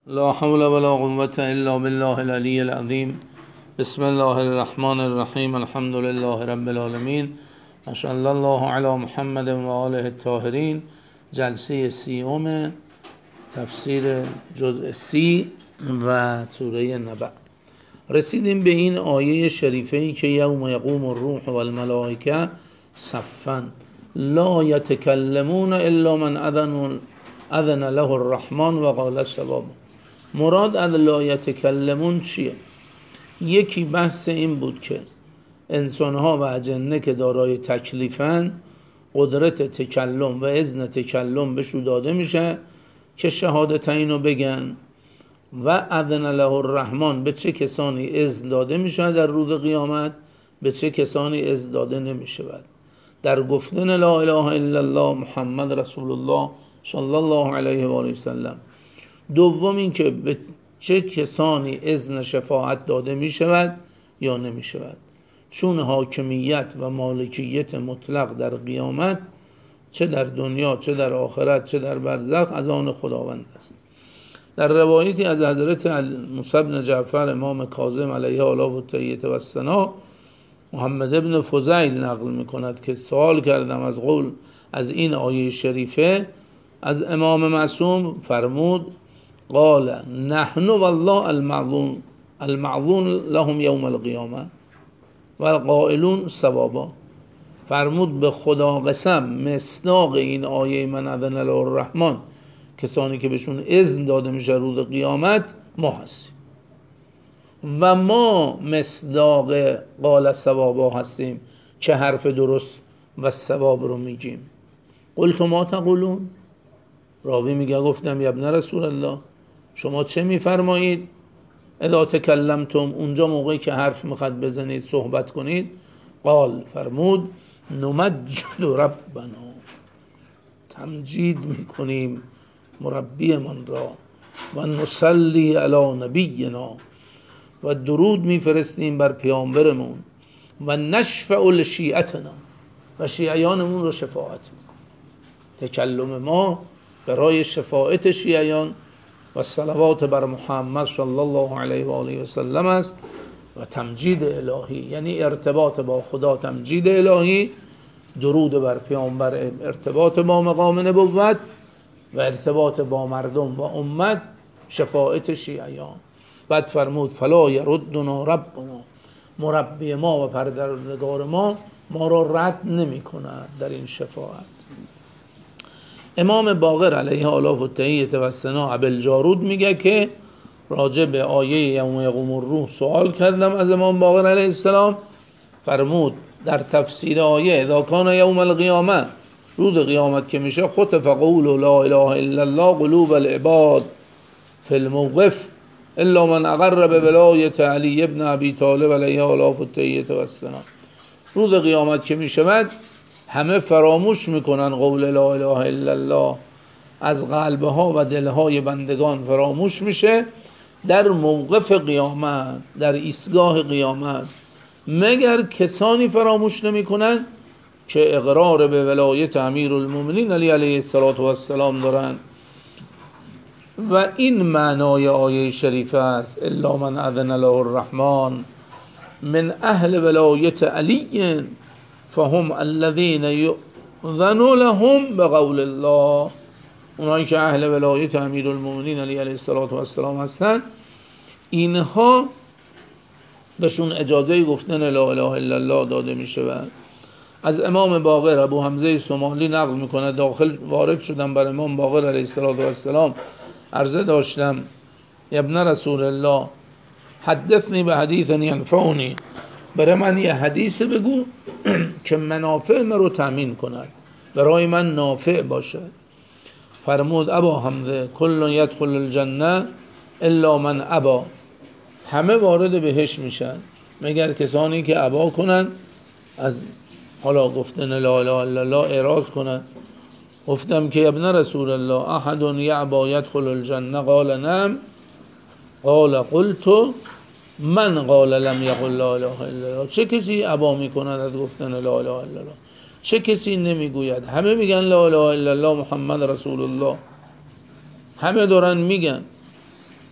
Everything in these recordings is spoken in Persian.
لا حول ولا قوة إلا بالله العلي العظيم. بسم الله الرحمن الرحيم. الحمد لله رب العالمين. صلی الله علی محمد و آله الطاهرین. جلسه سیوم تفسیر جزء سی و سوره نبأ. رسیدیم به این آیه شریفه ای که یوم یقوم الروح و الملائکه صفا لا یتکلمون الا من اذن له الرحمن و قال صواب. مراد از لا یتکلمون چیه؟ یکی بحث این بود که انسانها و اجنه که دارای تکلیفن قدرت تکلم و اذن تکلم بهشون داده میشه که شهادتین رو بگن و اذن له الرحمن به چه کسانی اذن داده میشه در روز قیامت، به چه کسانی اذن داده نمیشه در گفتن لا اله الا الله محمد رسول الله صلی الله علیه و آله و سلم. دوم این که به چه کسانی اذن شفاعت داده می شود یا نمی شود، چون حاکمیت و مالکیت مطلق در قیامت چه در دنیا چه در آخرت چه در برزخ از آن خداوند است. در روایتی از حضرت موسی بن جعفر امام کاظم علیه آله و تحیه و ثنا محمد ابن فضیل نقل می کند که سوال کردم از این آیه شریفه از امام معصوم، فرمود قال نحن والله المعظون لهم یوم القیامه و القائلون ثوابا. فرمود به خدا قسم مصداق این آیه من اذن له الرحمن، کسانی که بهشون اذن داده میشه روز قیامت ما هستیم و ما مصداق قال ثوابا هستیم که حرف درست و ثواب رو میگیم. قلت ما تقولون؟ راوی میگه گفتم یا ابن رسول الله شما چه میفرمایید؟ اذا تکلمتم، اونجا موقعی که حرف میخواد بزنید صحبت کنید. قال، فرمود نمجد ربنا، تمجید میکنیم مربی من را و نصلی علی نبینا و درود میفرستیم بر پیامبرمون و نشفع لشیعتنا و شیعیانمون رو شفاعت میکنیم. تکلم ما برای شفاعت شیعیان و صلوات بر محمد صلی الله علیه و آله و سلم است و تمجید الهی یعنی ارتباط با خدا، تمجید الهی، درود بر پیامبر ارتباط با مقام نبوت و ارتباط با مردم و امت شفاعت شیعیان. بعد فرمود فلا یردنا ربنا، مربی ما و پروردگار ما را رد نمی کند در این شفاعت. امام باقر علیه آله و تحیه و ثنا ابوالجارود میگه که راجع به آیه یوم یقوم الروح سوال کردم از امام باقر علیه السلام. فرمود در تفسیر آیه اذا کان یوم القیامه، روز قیامت که میشه، خطف قول لا اله الا الله قلوب العباد فی الموقف الا من اقر بولایت علی ابن ابی طالب علیه آله و تحیه و ثنا. روز قیامت که میشود همه فراموش میکنن قول لا اله الا الله، از قلبها و دلهای بندگان فراموش میشه در موقف قیامت، در ایستگاه قیامت، مگر کسانی فراموش نمیکنن که اقرار به ولایت امیرالمومنین علی علیه السلام دارن. و این معنای آیه شریفه است الا من اذن له الرحمن من اهل ولایت علی فهم الذين يؤذن لهم بقول الله. اونایی که اهل ولایت امیرالمومنین علی علیه السلام هستند، اینها بهشون اجازه گفتن لا اله الا الله داده می شود. از امام باقر ابو حمزه سمالی نقل میکنه داخل وارد شدم بر امام باقر علیه السلام، عرضه داشتم یا ابن رسول الله حدثنی به حدیث ینفعنی، برای من یه حدیث بگو که منافع من رو تامین کند، برای من نافع باشد. فرمود ابا حمزه کل یدخل الجنه الا من ابا، همه وارد بهشت میشن مگر کسانی که ابا کنن، از حالا گفتن لا اله الا الله اعراض کنن. گفتم که ابن رسول الله احد یعبا یدخل الجنه قال نعم قال قلت من قال لم یقل لا اله الا الله. چه کسی ابا میکند از گفتن لا اله الا الله؟ چه کسی نمیگوید؟ همه میگن لا اله الا الله محمد رسول الله، همه دارن میگن.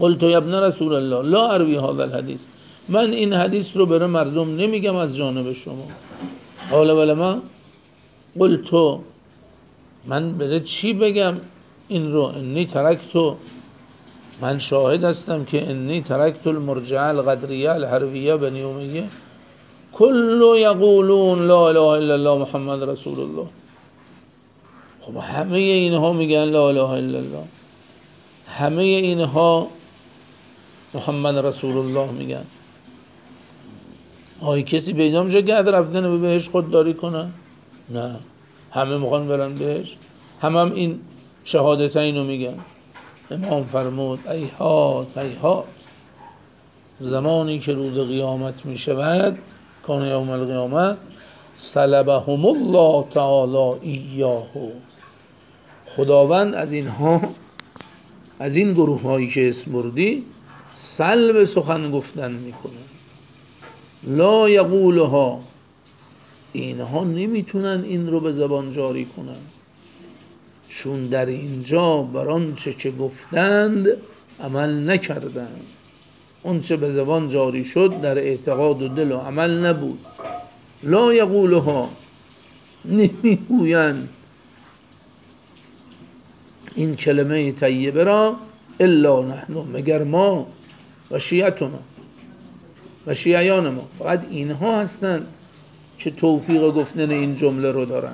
قلت یا ابن رسول الله لا اروی هذا الحدیث، من این حدیث رو برای مردم نمیگم از جانب شما. قال ولما، قلت من برای چی بگم این رو؟ انی ترکتو، من شاهد هستم که انی ترکت المرجعه القدریه الحرویه بنی امیه کل یقولون لا اله الا الله محمد رسول الله. خب همه اینها میگن لا اله الا الله، همه اینها محمد رسول الله میگن. آیا کسی پیدا میشه که رفتن به بهش خودداری کنن؟ نه، همه میخوان برن بهش، هم این شهادتین رو میگن. امام فرمود ایهات ایهات، زمانی که روز قیامت میشود، کان یوم القیامه سلبهم الله تعالی ایاه، خداوند از اینها، از این گروه هایی که اسم بردی، سلب سخن گفتن میکنه. لا یقولها، اینها نمیتونن این رو به زبان جاری کنن، چون در اینجا بر آنچه که گفتند عمل نکردند. آنچه به زبان جاری شد در اعتقاد و دل و عمل نبود. لا یقولها، نمیگویند این کلمه طیبه را الا نحن، مگر ما و شیعتنا و شیعیان ما. فقط اینها هستند که توفیق گفتن این جمله رو دارن.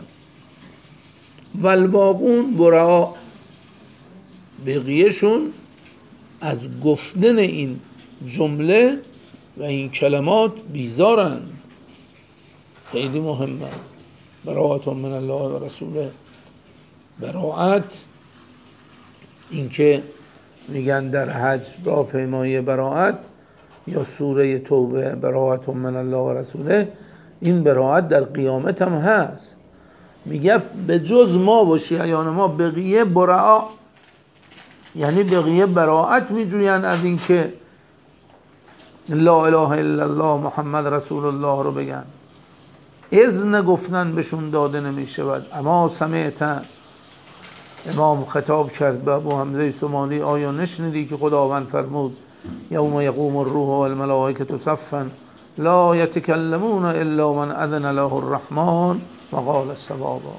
والباقون برا، بقیهشون از گفتن این جمله و این کلمات بیزارند. خیلی مهمه. براءت من الله و رسوله، براءت، این که میگن در حج با پیمایی براءت یا سوره توبه براءت من الله و رسوله، این براءت در قیامت هم هست. میگه به جز ما و شیعیان ما بقیه براء، یعنی بقیه براءت میجوین از این که لا اله الا الله محمد رسول الله رو بگن. اذن گفتن بهشون داده نمیشود. اما سمعت، امام خطاب کرد به ابو حمزه سمانی، آیا نشنیدی که خداوند فرمود یوم یقوم الروح والملائکه صفا لا یتکلمون الا من اذن له الرحمن و قال صوابا.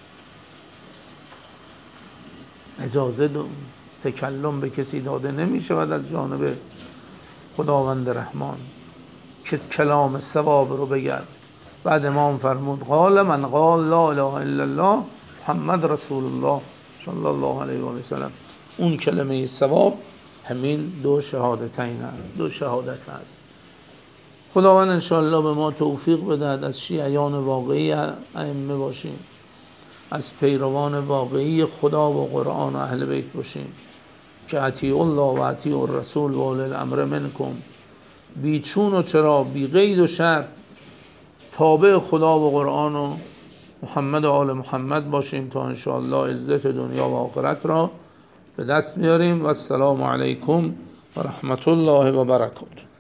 اجازه تکلم به کسی داده نمی شود از جانب خداوند رحمان که کلام صواب رو بگرد. بعد امام فرمود قال من قال لا اله الا الله محمد رسول الله صلی الله علیه و سلم. اون کلمه صواب همین دو شهادتین هست، دو شهادت هست. خداوند انشاءالله به ما توفیق بدهد از شیعیان واقعی ائمه باشیم، از پیروان واقعی خدا و قرآن و اهل بیت باشیم که اطیعوا الله و اطیعوا الرسول و اولی الامر منکم، بی چون و چرا، بی قید و شرط تابع خدا و قرآن و محمد و آل محمد باشیم تا انشاءالله عزت دنیا و آخرت را به دست بیاریم. و السلام علیکم و رحمت الله و برکاته.